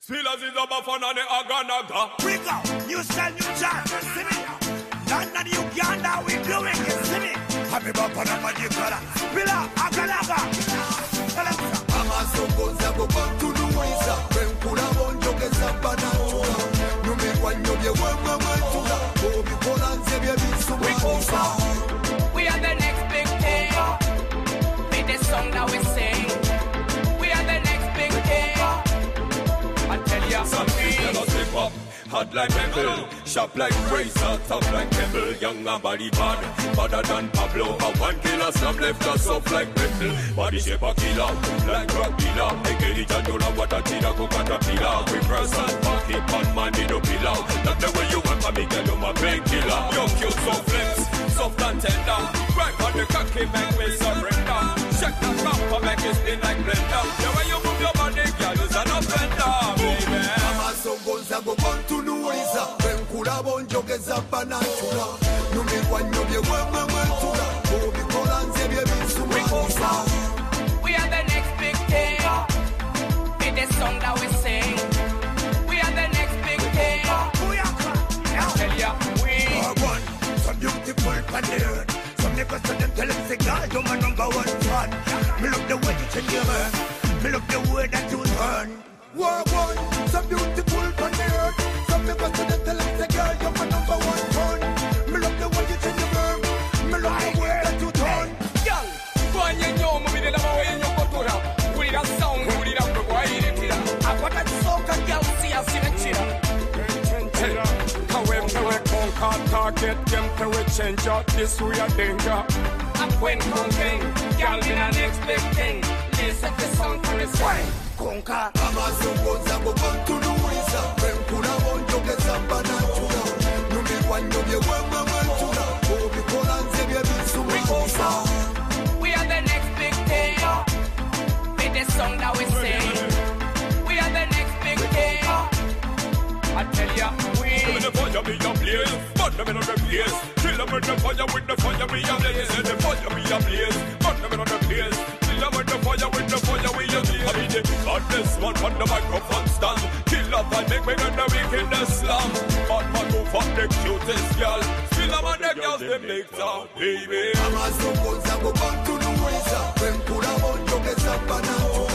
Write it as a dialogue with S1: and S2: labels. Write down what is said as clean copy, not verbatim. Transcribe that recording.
S1: Silas is a bafana ne aganaga.
S2: We go, new style, new chant, see me. London, Uganda, we doing it, see me. Happy bafana majikara, Spilla, aganaga.
S3: Amasoko zabo bantunuiza, benkula bonjogeza banachula. Numekwa nyobye wewe wetula, obi kolanze bye bisuma.
S4: We are the next big thing. With the song that we sing. We are the next big thing. I tell ya
S1: something. Hot like Pebble, sharp like razor, tough like Pebble. Young and body bad, badder than Pablo. A one killer, some left us soft like Pebble. Body shape a killer, like drug dealer. Make it a dollar, what a tina, coconut pillar. We press and park it, one man in a pillar. Not the way you want, me girl, you're my painkiller. You're cute, so flex, soft and tender. Right on the cocky, make me surrender. Check that rapper, make it spin like blender. The way you move your body, girl, you're an offender, baby.
S3: Amasongoza go bantunuiza, benkula bonjogeza banachula. Numekwa nyobye wewe wetula, obi kolanze bye bisuma.
S4: We are the next big thing. With the song that we sing. We are the next big thing. I tell ya, we
S2: are one. So beautiful planet. Some niggas to them tell them say God, you're my number one fan. Me love the way you change your hair. Me love the way that you turn.
S3: War one, so beautiful planet. Some niggas to them tell them say girl, you're my number one fan. Me love the way you change your hair. Me love the way that you turn.
S4: Girl, go on you know me the love way you go to her. With that sound, with that go why you did it. I got that soca girl see us in a chair.
S1: Target them to we change up this we are danger.
S4: I'm when conking, girl in an next big thing. Listen to song for his way.
S2: Conka,
S3: Amasongoza go bantunuiza, benkula bonjogeza banachula. Numekwa nyobye wewe wetula, obi kolanze bye bisuma.
S4: We are the next big thing. With the song that we sing. We are the next big thing. I tell ya, we
S1: the fire be a blaze, burn them in the place. Kill them with the fire be a blaze. The fire be a blaze, burn them in the place. Kill them with the fire be a blaze. I mean the godless one on the microphone stand. Kill up and make me get the wickedest slam. Bad man go for the cutest girl. Still them and the girls them make sound, baby.
S3: Amasongoza go bantunuiza, benkula bonjogeza banachula.